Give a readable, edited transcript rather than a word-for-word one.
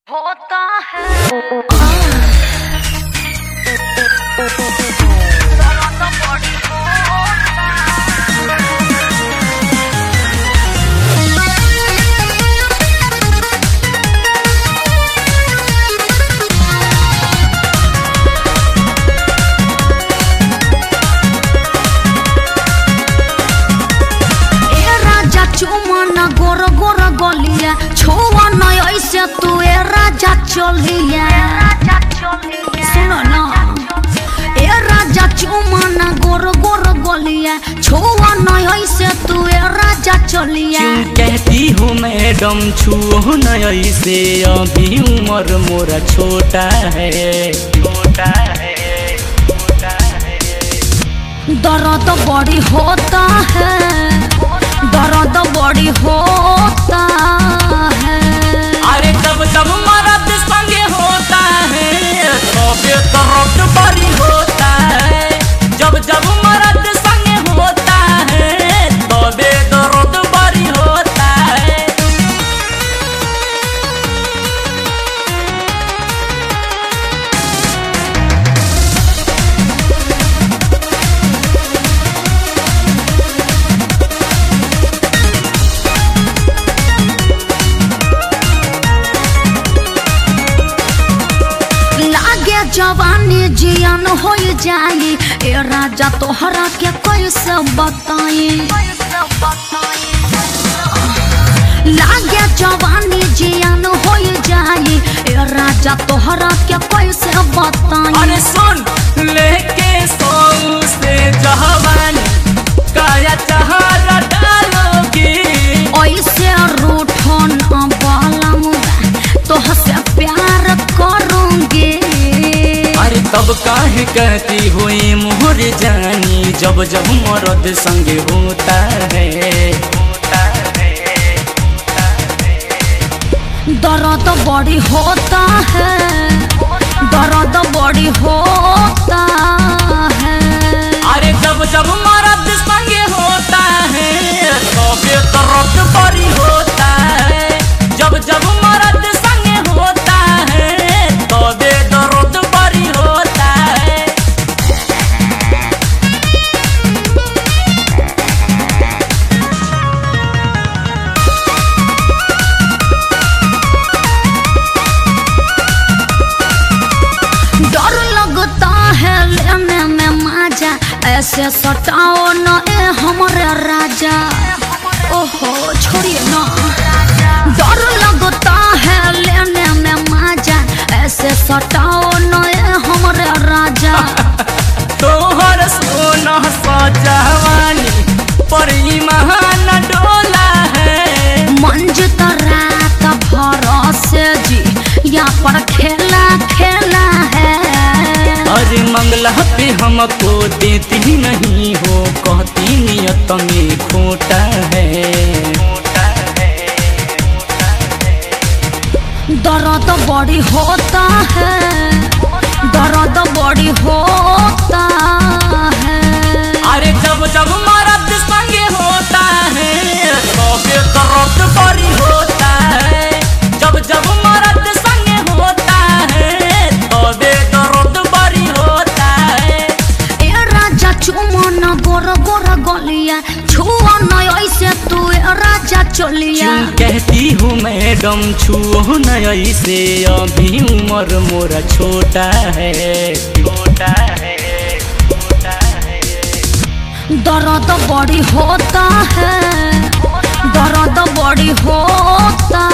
होता है गोर गोर गलिया छोवा नहीं ऐसे तू ए राजा चलिया सुनो ना ए राजा चुमाना गोर गोर गलिया छोवा नहीं ऐसे तू ए राजा चलिया क्यों कहती हो मैडम छुओ न ऐसे अभी उम्र मोरा छोटा है छोटा है छोटा है दर्द बड़ी होता है दर्द बड़ी होता है अरे तब तब मर्द संगे होता है तबे दर्द बड़ी होता है जब जब मर्द संगे होता है तबे दर्द बड़ी होता है जवानी जियान हो जाए ए राजा तोहरा के कैसे बताए लागे जवानी जियान हो जाए ए राजा तोहरा के कैसे बताए अरे सुन लेके सौ से जवानी काया चहारा डालोगी ऐसे रूठन बालम तोहसे प्यार करूंगी तब काहे कहती हुई मोहर जानी जब जब मर्द संगे होता है दर्द बड़ी होता है दर्द बड़ी होता है अरे जब जब मर्द संगे होता है तबे दर्द बड़ी होता है जब जब मर्द संगे होता है तबे दर्द बड़ी होता है डर लगता है लेने में मजा ऐसे सटाओ न ए हमारे राजा ओहो छोड़िए ना डर लगता है लेने में मजा ऐसे सटाओ न ए हमारे राजा तोहर सोना सजवानी पर ईमान डोला है मंज रात भरोसे जी यहाँ पर खेला खेला है अरे मंगला पे हमको देती नहीं हो कहती नियत में खोटा है दर्द बड़ी होता है दर्द बड़ी होता है अरे जब जब मर्द संगे होता है तबे दर्द बड़ी होता है जब जब मर्द संगे होता है तबे दर्द बड़ी होता है ए राजा चुमन गोर गोर गलिया छुआ नहीं ऐसे तू ए राजा चलिया क्यों कहती हो मैडम छुओ न ऐसे अभी उम्र मोरा छोटा है छोटा है छोटा है दर्द बड़ी होता है दर्द बड़ी होता